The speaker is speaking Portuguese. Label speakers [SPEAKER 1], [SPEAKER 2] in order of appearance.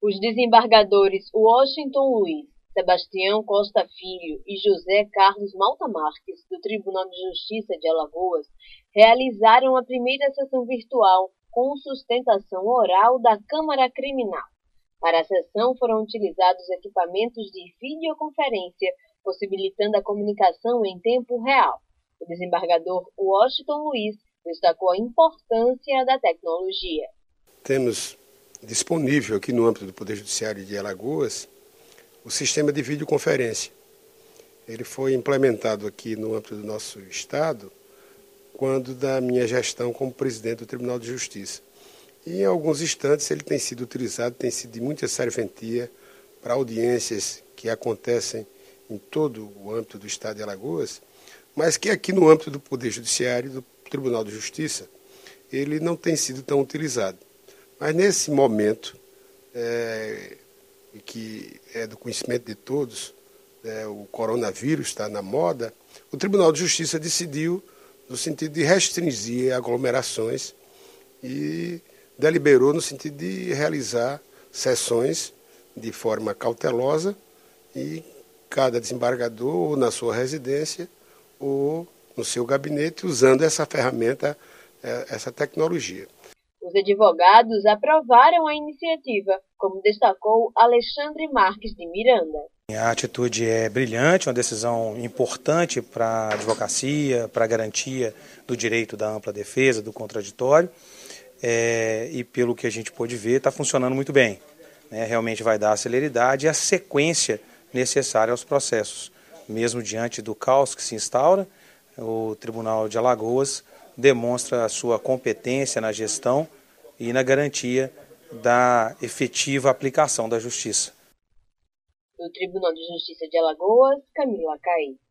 [SPEAKER 1] Os desembargadores Washington Luiz, Sebastião Costa Filho e José Carlos Malta Marques, do Tribunal de Justiça de Alagoas, realizaram a primeira sessão virtual com sustentação oral da Câmara Criminal. Para a sessão foram utilizados equipamentos de videoconferência, possibilitando a comunicação em tempo real. O desembargador Washington Luiz destacou a importância da tecnologia.
[SPEAKER 2] Temos disponível aqui no âmbito do Poder Judiciário de Alagoas o sistema de videoconferência. Ele foi implementado aqui no âmbito do nosso estado quando da minha gestão como presidente do Tribunal de Justiça. E em alguns instantes ele tem sido utilizado, tem sido de muita serventia para audiências que acontecem em todo o âmbito do estado de Alagoas, mas que aqui no âmbito do Poder Judiciário, do Tribunal de Justiça, ele não tem sido tão utilizado. Mas nesse momento, que é do conhecimento de todos, o coronavírus está na moda, o Tribunal de Justiça decidiu no sentido de restringir aglomerações e deliberou no sentido de realizar sessões de forma cautelosa e cada desembargador ou na sua residência ou no seu gabinete usando essa ferramenta, essa tecnologia.
[SPEAKER 1] Os advogados aprovaram a iniciativa, como destacou Alexandre Marques de Miranda.
[SPEAKER 3] A atitude é brilhante, uma decisão importante para a advocacia, para a garantia do direito da ampla defesa, do contraditório, e pelo que a gente pôde ver, está funcionando muito bem. Realmente vai dar a celeridade e a sequência necessária aos processos. Mesmo diante do caos que se instaura, o Tribunal de Alagoas demonstra a sua competência na gestão e na garantia da efetiva aplicação da justiça.
[SPEAKER 1] Do Tribunal de Justiça de Alagoas, Camila Caí.